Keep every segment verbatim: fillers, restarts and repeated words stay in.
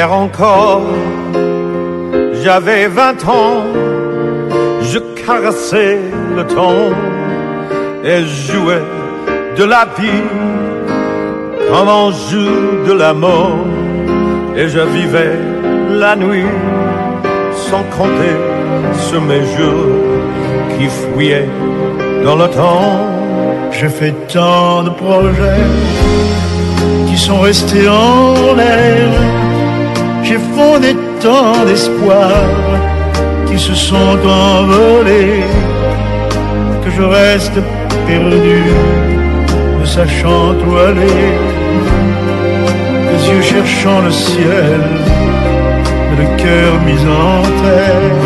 Hier encore, j'avais vingt ans, je caressais le temps et jouais de la vie comme on joue de la mort. Et je vivais la nuit sans compter sur mes jours qui fuyaient dans le temps. J'ai fait tant de projets qui sont restés en l'air. J'ai fondé tant d'espoirs qui se sont envolés, que je reste perdu, ne sachant où aller, les yeux cherchant le ciel, et le cœur mis en terre.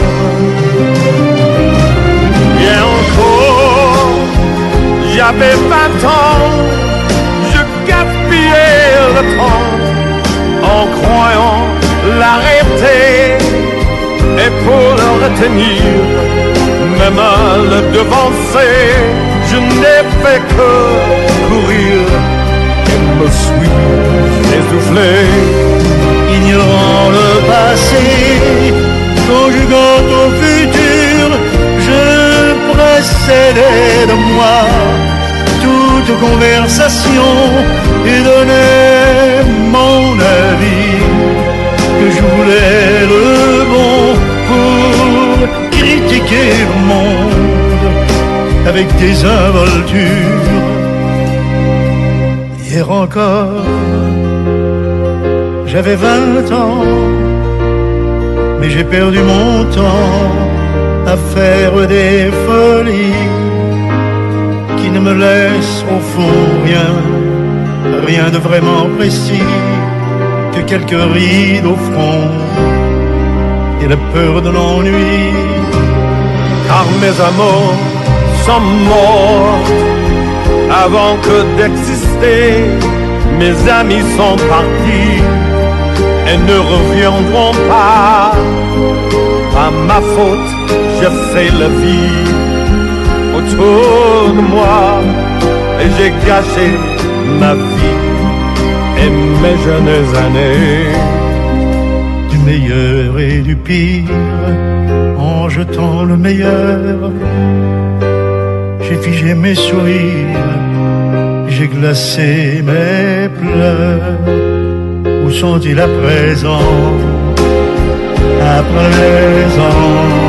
Bien encore, j'avais vingt ans, je gaspillais le temps en croyant l'arrêter, et pour le retenir, même à le devancer, je n'ai fait que courir et me suis essoufflé. Ignorant le passé, conjuguant au futur, je précédais de moi toute conversation et donnais mon avis, que je voulais le bon pour critiquer le monde avec des involtures. Hier encore, j'avais vingt ans, mais j'ai perdu mon temps à faire des folies qui ne me laissent au fond rien, rien de vraiment précis, que quelques rides au front et la peur de l'ennui. Car mes amours sont morts avant que d'exister. Mes amis sont partis et ne reviendront pas. Par ma faute, je fais la vie autour de moi et j'ai gâché ma vie et mes jeunes années. Du meilleur et du pire, en jetant le meilleur, j'ai figé mes sourires, j'ai glacé mes pleurs. Où sont-ils à présent? À présent